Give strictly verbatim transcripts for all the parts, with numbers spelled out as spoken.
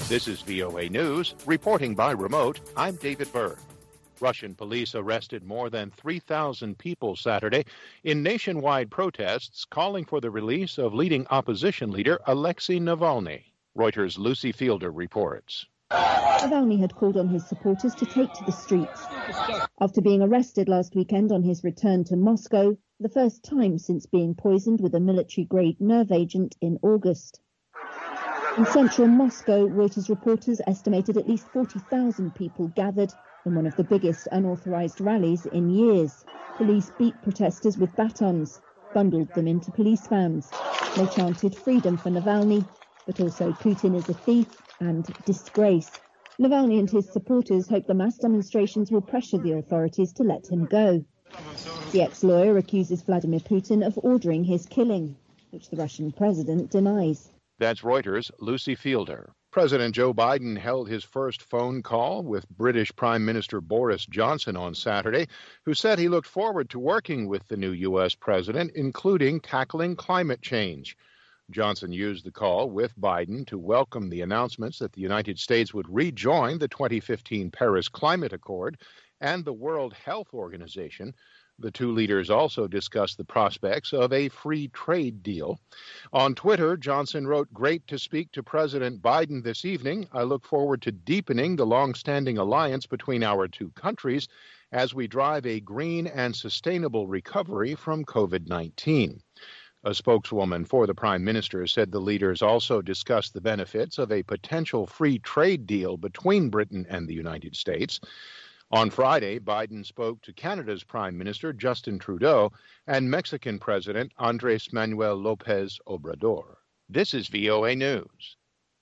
This is V O A News. Reporting by remote, I'm David Byrd. Russian police arrested more than three thousand people Saturday in nationwide protests calling for the release of leading opposition leader Alexei Navalny. Reuters' Lucy Fielder reports. Navalny had called on his supporters to take to the streets after being arrested last weekend on his return to Moscow, the first time since being poisoned with a military-grade nerve agent in August. In central Moscow, Reuters reporters estimated at least forty thousand people gathered in one of the biggest unauthorized rallies in years. Police beat protesters with batons, bundled them into police vans. They chanted freedom for Navalny, but also Putin is a thief and disgrace. Navalny and his supporters hope the mass demonstrations will pressure the authorities to let him go. The ex-lawyer accuses Vladimir Putin of ordering his killing, which the Russian president denies. That's Reuters' Lucy Fielder. President Joe Biden held his first phone call with British Prime Minister Boris Johnson on Saturday, who said he looked forward to working with the new U S president, including tackling climate change. Johnson used the call with Biden to welcome the announcements that the United States would rejoin the twenty fifteen Paris Climate Accord and the World Health Organization. The two leaders also discussed the prospects of a free trade deal. On Twitter, Johnson wrote, "Great to speak to President Biden this evening. I look forward to deepening the long-standing alliance between our two countries as we drive a green and sustainable recovery from COVID nineteen. A spokeswoman for the prime minister said the leaders also discussed the benefits of a potential free trade deal between Britain and the United States. On Friday, Biden spoke to Canada's Prime Minister Justin Trudeau and Mexican President Andrés Manuel López Obrador. This is V O A News.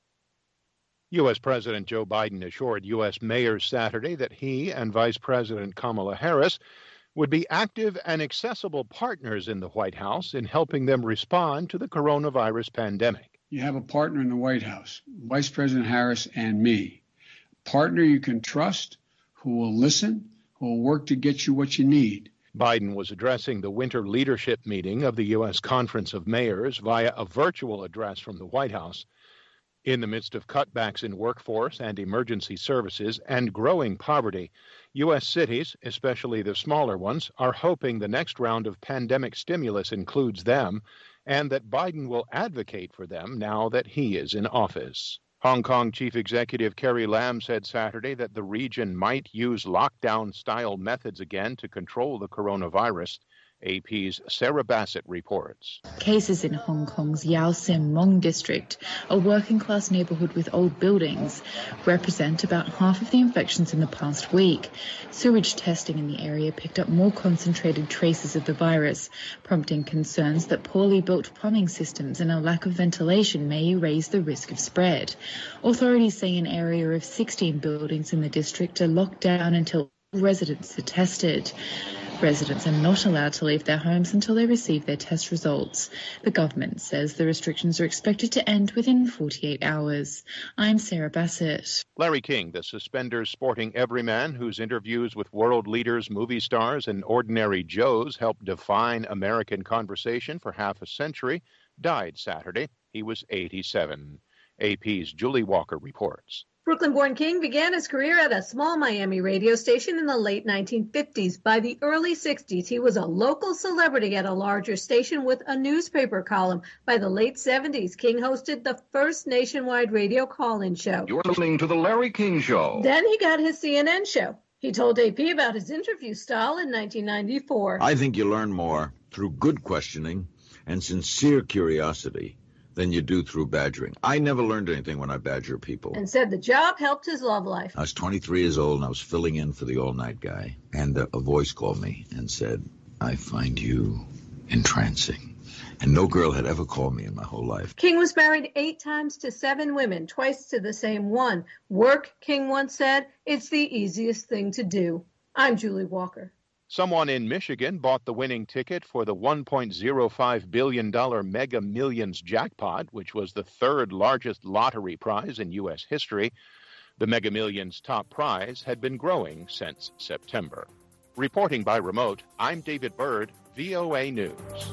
U S. President Joe Biden assured U S mayors Saturday that he and Vice President Kamala Harris would be active and accessible partners in the White House in helping them respond to the coronavirus pandemic. You have a partner in the White House, Vice President Harris and me. A partner you can trust, who will listen, who will work to get you what you need. Biden was addressing the winter leadership meeting of the U S. Conference of Mayors via a virtual address from the White House. In the midst of cutbacks in workforce and emergency services and growing poverty, U S cities, especially the smaller ones, are hoping the next round of pandemic stimulus includes them and that Biden will advocate for them now that he is in office. Hong Kong Chief Executive Carrie Lam said Saturday that the region might use lockdown-style methods again to control the coronavirus. A P's Sarah Bassett reports. Cases in Hong Kong's Yau Sim Mong district, a working-class neighbourhood with old buildings, represent about half of the infections in the past week. Sewage testing in the area picked up more concentrated traces of the virus, prompting concerns that poorly built plumbing systems and a lack of ventilation may raise the risk of spread. Authorities say an area of sixteen buildings in the district are locked down until residents are tested. Residents are not allowed to leave their homes until they receive their test results. The government says the restrictions are expected to end within forty-eight hours. I'm Sarah Bassett. Larry King, the suspenders sporting everyman whose interviews with world leaders, movie stars, and ordinary Joes helped define American conversation for half a century, died Saturday. He was eighty-seven. A P's Julie Walker reports. Brooklyn-born King began his career at a small Miami radio station in the late nineteen fifties. By the early sixties, he was a local celebrity at a larger station with a newspaper column. By the late seventies, King hosted the first nationwide radio call-in show. You're listening to The Larry King Show. Then he got his C N N show. He told A P about his interview style in nineteen ninety-four. I think you learn more through good questioning and sincere curiosity than you do through badgering. I never learned anything when I badger people. And said the job helped his love life. I was twenty-three years old and I was filling in for the all-night guy. And uh, a voice called me and said, I find you entrancing. And no girl had ever called me in my whole life. King was married eight times to seven women, twice to the same one. Work, King once said, it's the easiest thing to do. I'm Julie Walker. Someone in Michigan bought the winning ticket for the one point oh five billion dollars Mega Millions jackpot, which was the third largest lottery prize in U S history. The Mega Millions top prize had been growing since September. Reporting by remote, I'm David Byrd, V O A News.